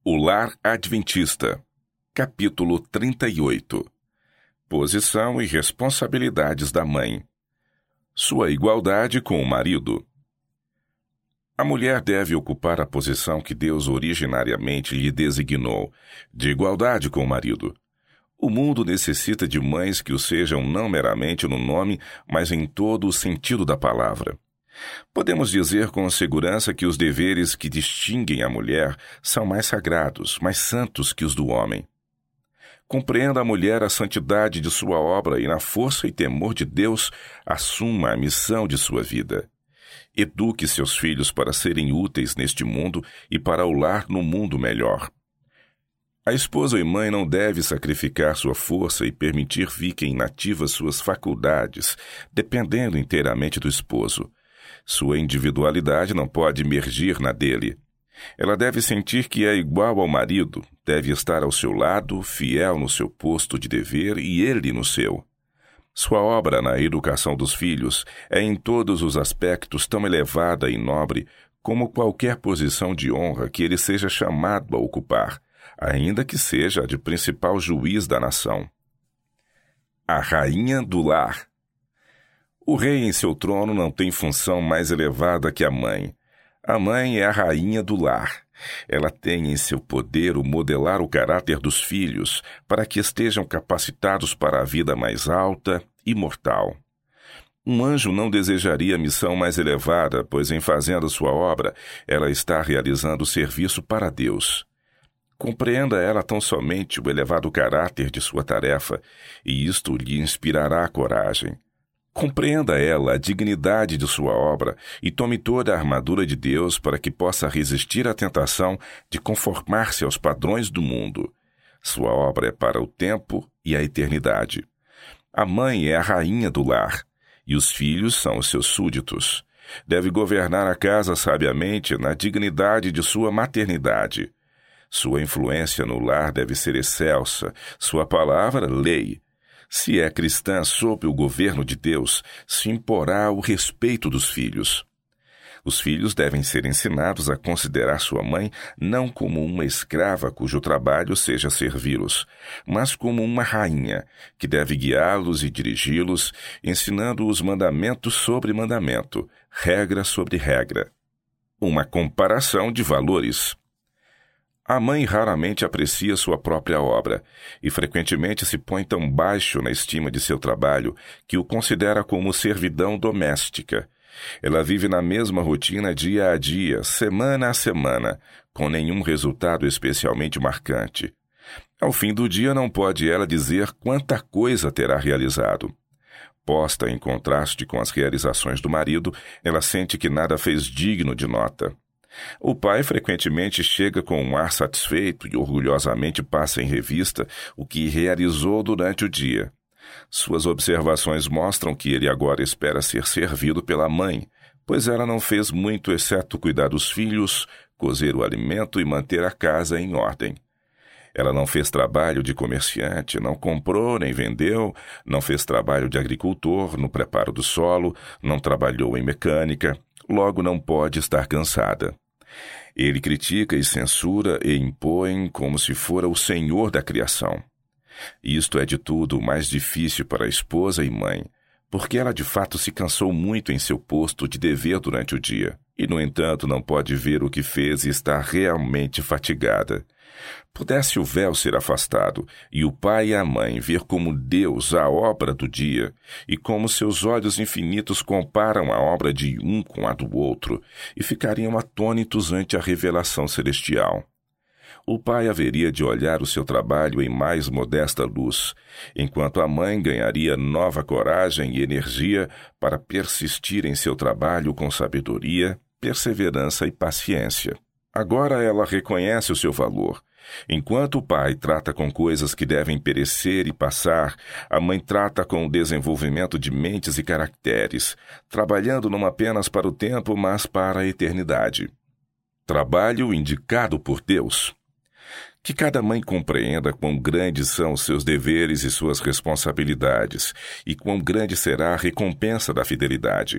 O Lar Adventista, capítulo 38. Posição e responsabilidades da mãe. Sua igualdade com o marido. A mulher deve ocupar a posição que Deus originariamente lhe designou, de igualdade com o marido. O mundo necessita de mães que o sejam não meramente no nome, mas em todo o sentido da palavra. Podemos dizer com segurança que os deveres que distinguem a mulher são mais sagrados, mais santos que os do homem. Compreenda a mulher a santidade de sua obra e, na força e temor de Deus, assuma a missão de sua vida. Eduque seus filhos para serem úteis neste mundo e para o lar no mundo melhor. A esposa e mãe não deve sacrificar sua força e permitir fiquem inativas suas faculdades, dependendo inteiramente do esposo. Sua individualidade não pode emergir na dele. Ela deve sentir que é igual ao marido, deve estar ao seu lado, fiel no seu posto de dever e ele no seu. Sua obra na educação dos filhos é em todos os aspectos tão elevada e nobre como qualquer posição de honra que ele seja chamado a ocupar, ainda que seja a de principal juiz da nação. A rainha do lar. O rei em seu trono não tem função mais elevada que a mãe. A mãe é a rainha do lar. Ela tem em seu poder o modelar o caráter dos filhos para que estejam capacitados para a vida mais alta e mortal. Um anjo não desejaria missão mais elevada, pois em fazendo sua obra, ela está realizando serviço para Deus. Compreenda ela tão somente o elevado caráter de sua tarefa, e isto lhe inspirará coragem. Compreenda ela a dignidade de sua obra e tome toda a armadura de Deus para que possa resistir à tentação de conformar-se aos padrões do mundo. Sua obra é para o tempo e a eternidade. A mãe é a rainha do lar, e os filhos são os seus súditos. Deve governar a casa sabiamente na dignidade de sua maternidade. Sua influência no lar deve ser excelsa, sua palavra, lei. Se é cristã sob o governo de Deus, se imporá o respeito dos filhos. Os filhos devem ser ensinados a considerar sua mãe não como uma escrava cujo trabalho seja servi-los, mas como uma rainha, que deve guiá-los e dirigi-los, ensinando-os mandamento sobre mandamento, regra sobre regra. Uma comparação de valores. A mãe raramente aprecia sua própria obra e frequentemente se põe tão baixo na estima de seu trabalho que o considera como servidão doméstica. Ela vive na mesma rotina dia a dia, semana a semana, com nenhum resultado especialmente marcante. Ao fim do dia não pode ela dizer quanta coisa terá realizado. Posta em contraste com as realizações do marido, ela sente que nada fez digno de nota. O pai frequentemente chega com um ar satisfeito e orgulhosamente passa em revista o que realizou durante o dia. Suas observações mostram que ele agora espera ser servido pela mãe, pois ela não fez muito exceto cuidar dos filhos, cozer o alimento e manter a casa em ordem. Ela não fez trabalho de comerciante, não comprou nem vendeu, não fez trabalho de agricultor no preparo do solo, não trabalhou em mecânica, logo não pode estar cansada. Ele critica e censura e impõe como se fora o senhor da criação. Isto é de tudo mais difícil para a esposa e mãe, porque ela de fato se cansou muito em seu posto de dever durante o dia, e no entanto não pode ver o que fez e está realmente fatigada. Pudesse o véu ser afastado, e o pai e a mãe ver como Deus a obra do dia, e como seus olhos infinitos comparam a obra de um com a do outro, e ficariam atônitos ante a revelação celestial. O pai haveria de olhar o seu trabalho em mais modesta luz, enquanto a mãe ganharia nova coragem e energia para persistir em seu trabalho com sabedoria, perseverança e paciência. Agora ela reconhece o seu valor. Enquanto o pai trata com coisas que devem perecer e passar, a mãe trata com o desenvolvimento de mentes e caracteres, trabalhando não apenas para o tempo, mas para a eternidade. Trabalho indicado por Deus. Que cada mãe compreenda quão grandes são os seus deveres e suas responsabilidades, e quão grande será a recompensa da fidelidade.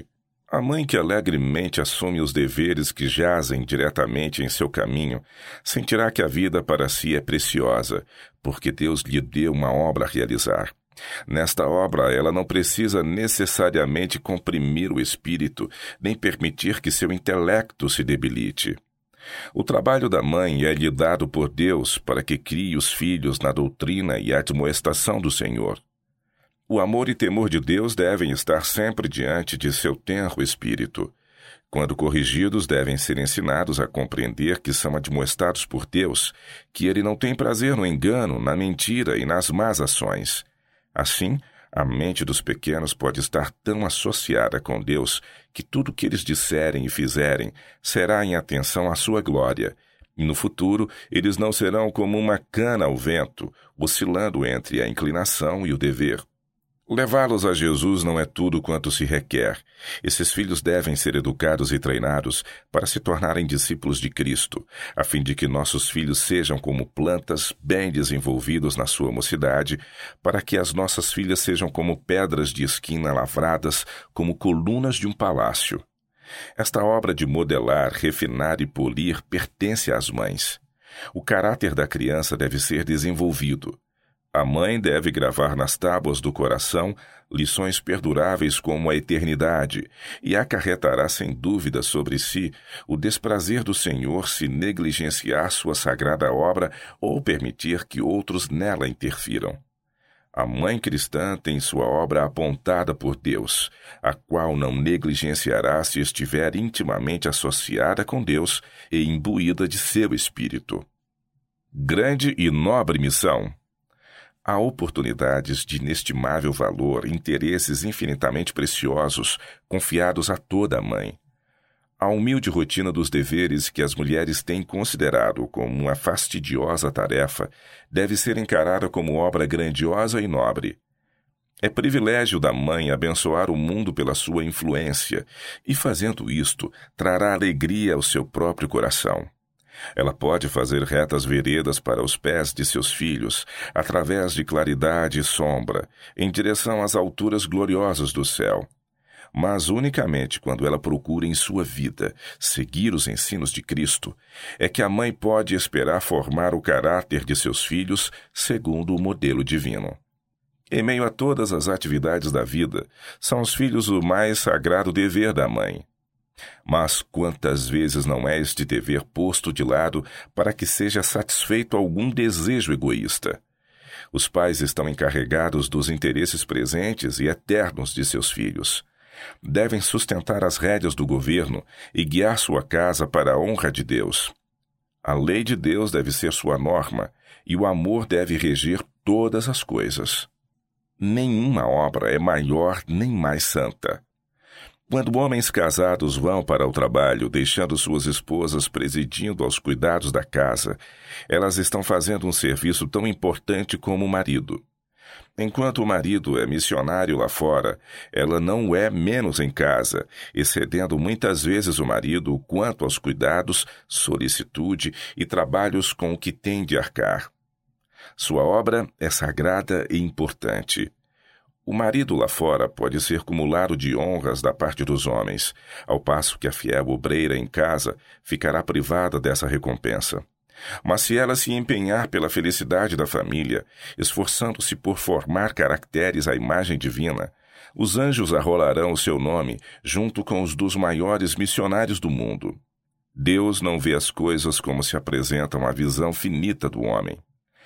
A mãe que alegremente assume os deveres que jazem diretamente em seu caminho sentirá que a vida para si é preciosa, porque Deus lhe deu uma obra a realizar. Nesta obra, ela não precisa necessariamente comprimir o espírito, nem permitir que seu intelecto se debilite. O trabalho da mãe é-lhe dado por Deus para que crie os filhos na doutrina e admoestação do Senhor. O amor e temor de Deus devem estar sempre diante de seu tenro espírito. Quando corrigidos, devem ser ensinados a compreender que são admoestados por Deus, que ele não tem prazer no engano, na mentira e nas más ações. Assim, a mente dos pequenos pode estar tão associada com Deus que tudo que eles disserem e fizerem será em atenção à sua glória, e no futuro eles não serão como uma cana ao vento, oscilando entre a inclinação e o dever. Levá-los a Jesus não é tudo quanto se requer. Esses filhos devem ser educados e treinados para se tornarem discípulos de Cristo, a fim de que nossos filhos sejam como plantas bem desenvolvidos na sua mocidade, para que as nossas filhas sejam como pedras de esquina lavradas, como colunas de um palácio. Esta obra de modelar, refinar e polir pertence às mães. O caráter da criança deve ser desenvolvido. A mãe deve gravar nas tábuas do coração lições perduráveis como a eternidade e acarretará sem dúvida sobre si o desprazer do Senhor se negligenciar sua sagrada obra ou permitir que outros nela interfiram. A mãe cristã tem sua obra apontada por Deus, a qual não negligenciará se estiver intimamente associada com Deus e imbuída de seu espírito. Grande e nobre missão. Há oportunidades de inestimável valor, interesses infinitamente preciosos, confiados a toda mãe. A humilde rotina dos deveres que as mulheres têm considerado como uma fastidiosa tarefa deve ser encarada como obra grandiosa e nobre. É privilégio da mãe abençoar o mundo pela sua influência, e fazendo isto, trará alegria ao seu próprio coração. Ela pode fazer retas veredas para os pés de seus filhos, através de claridade e sombra, em direção às alturas gloriosas do céu. Mas unicamente quando ela procura em sua vida seguir os ensinos de Cristo, é que a mãe pode esperar formar o caráter de seus filhos segundo o modelo divino. Em meio a todas as atividades da vida, são os filhos o mais sagrado dever da mãe. Mas quantas vezes não é este dever posto de lado para que seja satisfeito algum desejo egoísta? Os pais estão encarregados dos interesses presentes e eternos de seus filhos. Devem sustentar as rédeas do governo e guiar sua casa para a honra de Deus. A lei de Deus deve ser sua norma e o amor deve reger todas as coisas. Nenhuma obra é maior nem mais santa. Quando homens casados vão para o trabalho, deixando suas esposas presidindo aos cuidados da casa, elas estão fazendo um serviço tão importante como o marido. Enquanto o marido é missionário lá fora, ela não é menos em casa, excedendo muitas vezes o marido quanto aos cuidados, solicitude e trabalhos com o que tem de arcar. Sua obra é sagrada e importante. O marido lá fora pode ser cumulado de honras da parte dos homens, ao passo que a fiel obreira em casa ficará privada dessa recompensa. Mas se ela se empenhar pela felicidade da família, esforçando-se por formar caracteres à imagem divina, os anjos arrolarão o seu nome junto com os dos maiores missionários do mundo. Deus não vê as coisas como se apresentam à visão finita do homem.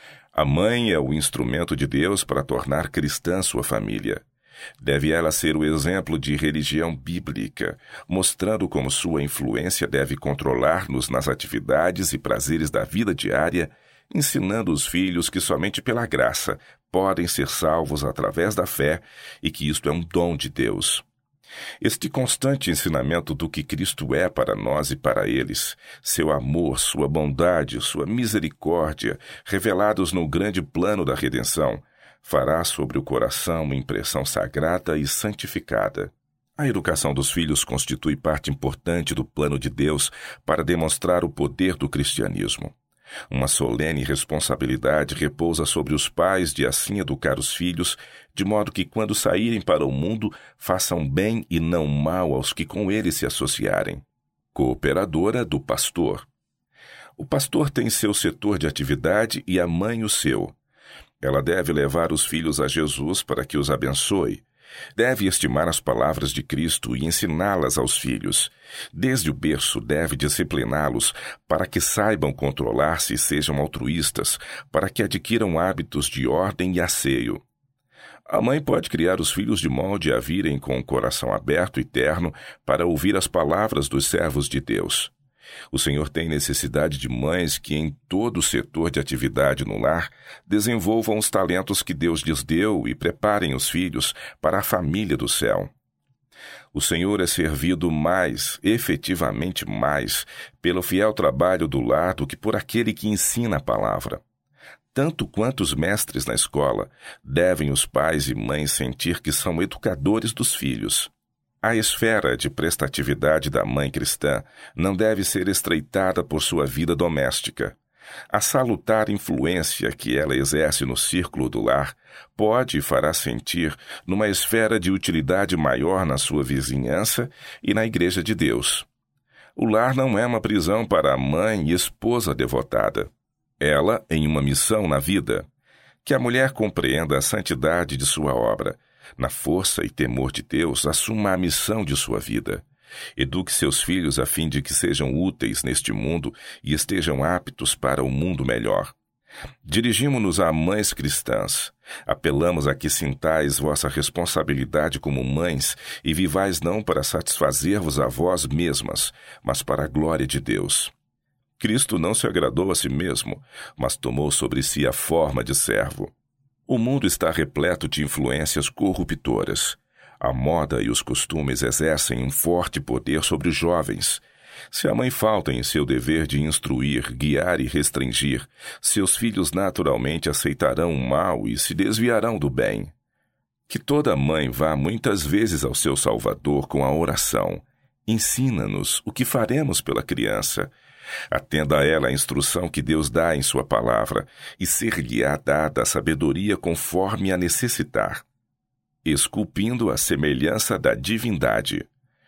A mãe é o instrumento de Deus para tornar cristã sua família. Deve ela ser o exemplo de religião bíblica, mostrando como sua influência deve controlar-nos nas atividades e prazeres da vida diária, ensinando os filhos que somente pela graça podem ser salvos através da fé e que isto é um dom de Deus. Este constante ensinamento do que Cristo é para nós e para eles, seu amor, sua bondade, sua misericórdia, revelados no grande plano da redenção, fará sobre o coração uma impressão sagrada e santificada. A educação dos filhos constitui parte importante do plano de Deus para demonstrar o poder do cristianismo. Uma solene responsabilidade repousa sobre os pais de assim educar os filhos, de modo que, quando saírem para o mundo, façam bem e não mal aos que com eles se associarem. Cooperadora do pastor. O pastor tem seu setor de atividade e a mãe o seu. Ela deve levar os filhos a Jesus para que os abençoe. Deve estimar as palavras de Cristo e ensiná-las aos filhos. Desde o berço deve discipliná-los para que saibam controlar-se e sejam altruístas, para que adquiram hábitos de ordem e asseio. A mãe pode criar os filhos de molde a virem com o coração aberto e terno para ouvir as palavras dos servos de Deus. O Senhor tem necessidade de mães que, em todo o setor de atividade no lar, desenvolvam os talentos que Deus lhes deu e preparem os filhos para a família do céu. O Senhor é servido efetivamente mais, pelo fiel trabalho do lar do que por aquele que ensina a palavra. Tanto quanto os mestres na escola, devem os pais e mães sentir que são educadores dos filhos. A esfera de prestatividade da mãe cristã não deve ser estreitada por sua vida doméstica. A salutar influência que ela exerce no círculo do lar pode e fará sentir numa esfera de utilidade maior na sua vizinhança e na Igreja de Deus. O lar não é uma prisão para a mãe e esposa devotada. Ela em uma missão na vida. Que a mulher compreenda a santidade de sua obra. Na força e temor de Deus, assuma a missão de sua vida. Eduque seus filhos a fim de que sejam úteis neste mundo e estejam aptos para o mundo melhor. Dirigimo-nos a mães cristãs. Apelamos a que sintais vossa responsabilidade como mães e vivais não para satisfazer-vos a vós mesmas, mas para a glória de Deus. Cristo não se agradou a si mesmo, mas tomou sobre si a forma de servo. O mundo está repleto de influências corruptoras. A moda e os costumes exercem um forte poder sobre os jovens. Se a mãe falta em seu dever de instruir, guiar e restringir, seus filhos naturalmente aceitarão o mal e se desviarão do bem. Que toda mãe vá muitas vezes ao seu Salvador com a oração. Ensina-nos o que faremos pela criança. Atenda a ela a instrução que Deus dá em sua palavra, e ser-lhe-á dada a sabedoria conforme a necessitar, esculpindo a semelhança da divindade.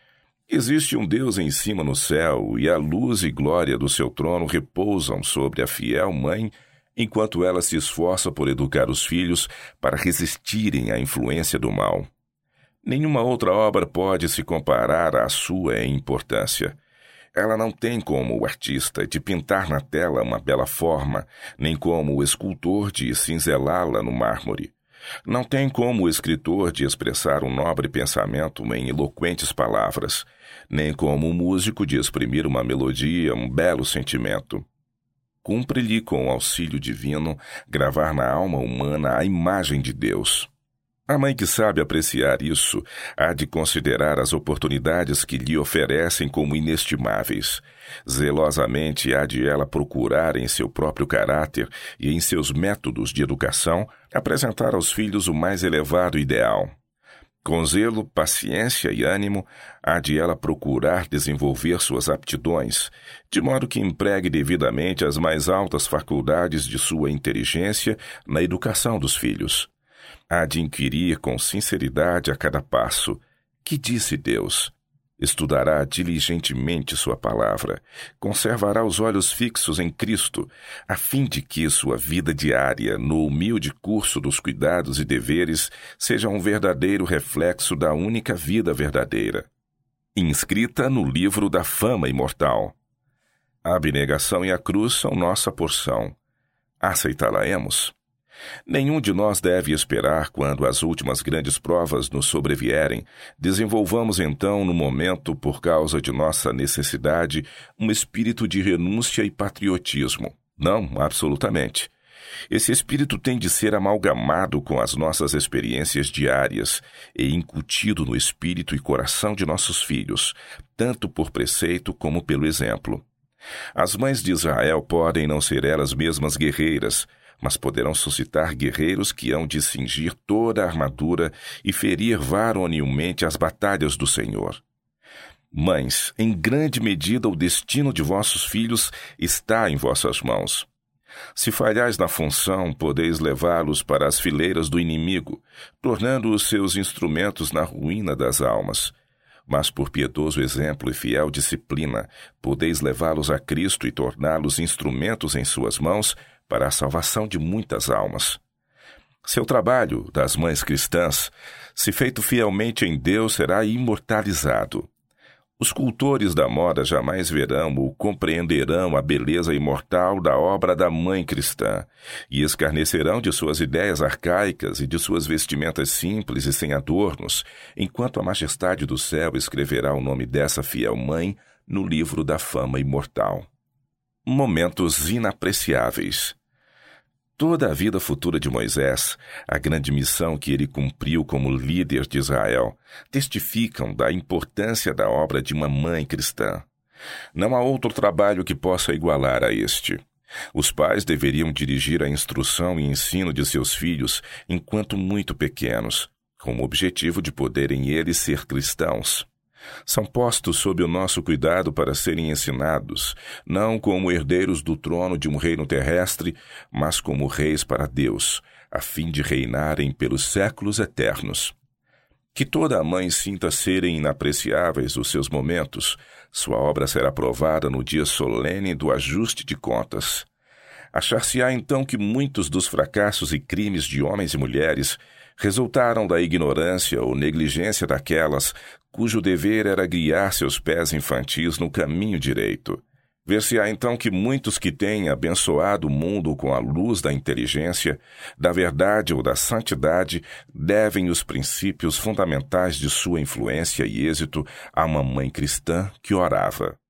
Existe um Deus em cima no céu, e a luz e glória do seu trono repousam sobre a fiel mãe, enquanto ela se esforça por educar os filhos para resistirem à influência do mal. Nenhuma outra obra pode se comparar à sua em importância. Ela não tem como o artista de pintar na tela uma bela forma, nem como o escultor de cinzelá-la no mármore. Não tem como o escritor de expressar um nobre pensamento em eloquentes palavras, nem como o músico de exprimir uma melodia, um belo sentimento. Cumpre-lhe, com o auxílio divino, gravar na alma humana a imagem de Deus. A mãe que sabe apreciar isso há de considerar as oportunidades que lhe oferecem como inestimáveis. Zelosamente há de ela procurar em seu próprio caráter e em seus métodos de educação apresentar aos filhos o mais elevado ideal. Com zelo, paciência e ânimo, há de ela procurar desenvolver suas aptidões, de modo que empregue devidamente as mais altas faculdades de sua inteligência na educação dos filhos. Há de inquirir com sinceridade a cada passo: que disse Deus? Estudará diligentemente sua palavra, conservará os olhos fixos em Cristo, a fim de que sua vida diária, no humilde curso dos cuidados e deveres, seja um verdadeiro reflexo da única vida verdadeira, inscrita no livro da fama imortal. A abnegação e a cruz são nossa porção. Aceitá-la-emos? Nenhum de nós deve esperar quando as últimas grandes provas nos sobrevierem. Desenvolvamos então, no momento, por causa de nossa necessidade, um espírito de renúncia e patriotismo. Não, absolutamente. Esse espírito tem de ser amalgamado com as nossas experiências diárias e incutido no espírito e coração de nossos filhos, tanto por preceito como pelo exemplo. As mães de Israel podem não ser elas mesmas guerreiras, mas poderão suscitar guerreiros que hão de cingir toda a armadura e ferir varonilmente as batalhas do Senhor. Mães, em grande medida o destino de vossos filhos está em vossas mãos. Se falhais na função, podeis levá-los para as fileiras do inimigo, tornando-os seus instrumentos na ruína das almas. Mas por piedoso exemplo e fiel disciplina, podeis levá-los a Cristo e torná-los instrumentos em suas mãos para a salvação de muitas almas. Seu trabalho, das mães cristãs, se feito fielmente em Deus, será imortalizado. Os cultores da moda jamais verão ou compreenderão a beleza imortal da obra da mãe cristã e escarnecerão de suas ideias arcaicas e de suas vestimentas simples e sem adornos, enquanto a majestade do céu escreverá o nome dessa fiel mãe no livro da fama imortal. Momentos inapreciáveis. Toda a vida futura de Moisés, a grande missão que ele cumpriu como líder de Israel, testificam da importância da obra de uma mãe cristã. Não há outro trabalho que possa igualar a este. Os pais deveriam dirigir a instrução e ensino de seus filhos enquanto muito pequenos, com o objetivo de poderem eles ser cristãos. São postos sob o nosso cuidado para serem ensinados, não como herdeiros do trono de um reino terrestre, mas como reis para Deus, a fim de reinarem pelos séculos eternos. Que toda a mãe sinta serem inapreciáveis os seus momentos, sua obra será provada no dia solene do ajuste de contas. Achar-se-á então que muitos dos fracassos e crimes de homens e mulheres resultaram da ignorância ou negligência daquelas cujo dever era guiar seus pés infantis no caminho direito. Ver-se-á então que muitos que têm abençoado o mundo com a luz da inteligência, da verdade ou da santidade, devem os princípios fundamentais de sua influência e êxito a uma mãe cristã que orava.